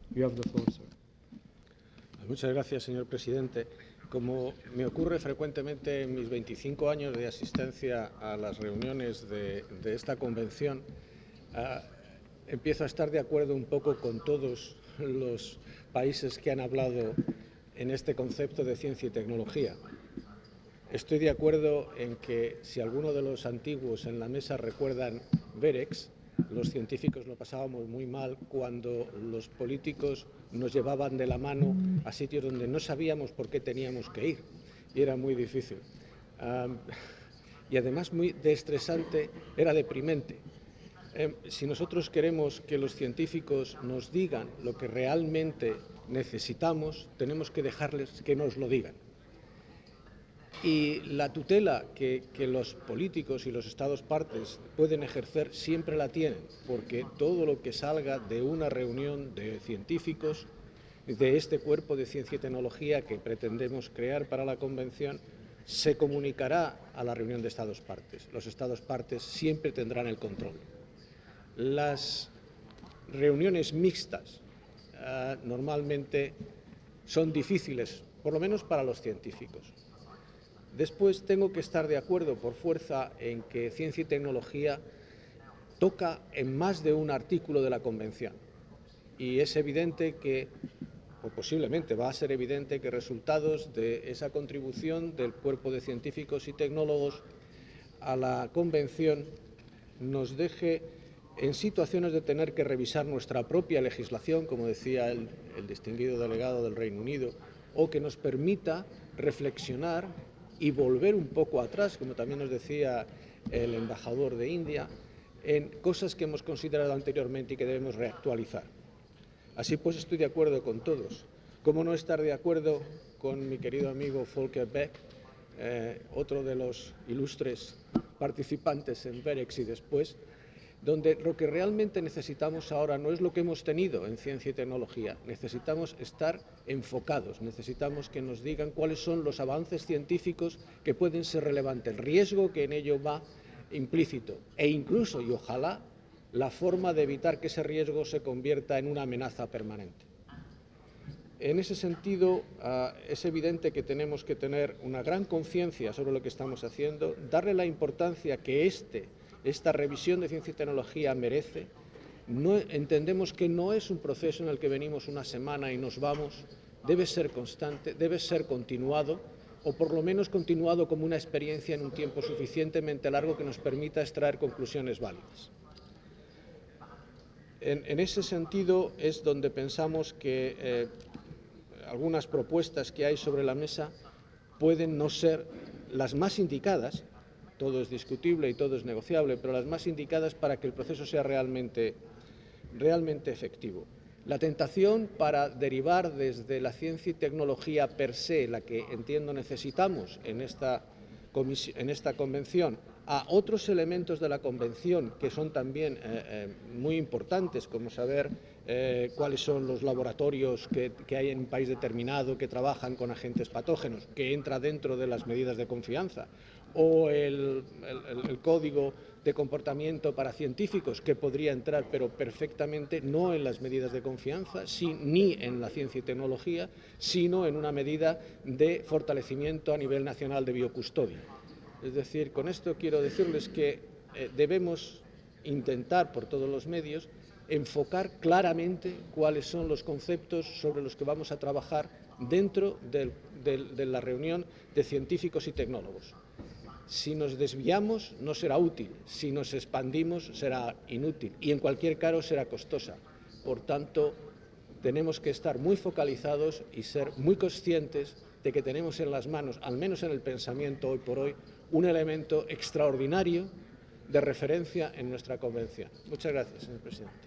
You have the floor, sir. Muchas gracias, señor presidente. Como me ocurre frecuentemente en mis 25 años de asistencia a las reuniones de esta convención, empiezo a estar de acuerdo un poco con todos los países que han hablado en este concepto de ciencia y tecnología. Estoy de acuerdo en que si alguno de los antiguos en la mesa recuerdan VEREX, los científicos lo pasábamos muy mal cuando los políticos nos llevaban de la mano a sitios donde no sabíamos por qué teníamos que ir y era muy difícil. Y además muy estresante, era deprimente. Si nosotros queremos que los científicos nos digan lo que realmente necesitamos, tenemos que dejarles que nos lo digan. Y la tutela que los políticos y los Estados partes pueden ejercer siempre la tienen, porque todo lo que salga de una reunión de científicos, de este cuerpo de ciencia y tecnología que pretendemos crear para la Convención, se comunicará a la reunión de Estados partes. Los Estados partes siempre tendrán el control. Las reuniones mixtas normalmente son difíciles, por lo menos para los científicos. Después tengo que estar de acuerdo por fuerza en que ciencia y tecnología toca en más de un artículo de la Convención. Y es evidente que, o posiblemente va a ser evidente, que resultados de esa contribución del cuerpo de científicos y tecnólogos a la Convención nos deje en situaciones de tener que revisar nuestra propia legislación, como decía el distinguido delegado del Reino Unido, o que nos permita reflexionar y volver un poco atrás, como también nos decía el embajador de India, en cosas que hemos considerado anteriormente y que debemos reactualizar. Así pues, estoy de acuerdo con todos. ¿Cómo no estar de acuerdo con mi querido amigo Volker Beck, otro de los ilustres participantes en VEREX y después, donde lo que realmente necesitamos ahora no es lo que hemos tenido en ciencia y tecnología, necesitamos estar enfocados, necesitamos que nos digan cuáles son los avances científicos que pueden ser relevantes, el riesgo que en ello va implícito e incluso, y ojalá, la forma de evitar que ese riesgo se convierta en una amenaza permanente. En ese sentido, es evidente que tenemos que tener una gran conciencia sobre lo que estamos haciendo, darle la importancia que esta revisión de ciencia y tecnología merece. Entendemos que no es un proceso en el que venimos una semana y nos vamos, debe ser constante, debe ser continuado, o por lo menos continuado como una experiencia en un tiempo suficientemente largo que nos permita extraer conclusiones válidas. En ese sentido es donde pensamos que algunas propuestas que hay sobre la mesa pueden no ser las más indicadas, todo es discutible y todo es negociable, pero las más indicadas para que el proceso sea realmente efectivo. La tentación para derivar desde la ciencia y tecnología per se, la que entiendo necesitamos en esta convención, a otros elementos de la convención que son también muy importantes, como saber cuáles son los laboratorios que hay en un país determinado que trabajan con agentes patógenos, que entra dentro de las medidas de confianza, o el código de comportamiento para científicos, que podría entrar, pero perfectamente, no en las medidas de confianza, ni en la ciencia y tecnología, sino en una medida de fortalecimiento a nivel nacional de biocustodia. Es decir, con esto quiero decirles que debemos intentar, por todos los medios, enfocar claramente cuáles son los conceptos sobre los que vamos a trabajar dentro de la reunión de científicos y tecnólogos. Si nos desviamos no será útil, si nos expandimos será inútil y en cualquier caso será costosa. Por tanto, tenemos que estar muy focalizados y ser muy conscientes de que tenemos en las manos, al menos en el pensamiento hoy por hoy, un elemento extraordinario de referencia en nuestra convención. Muchas gracias, señor presidente.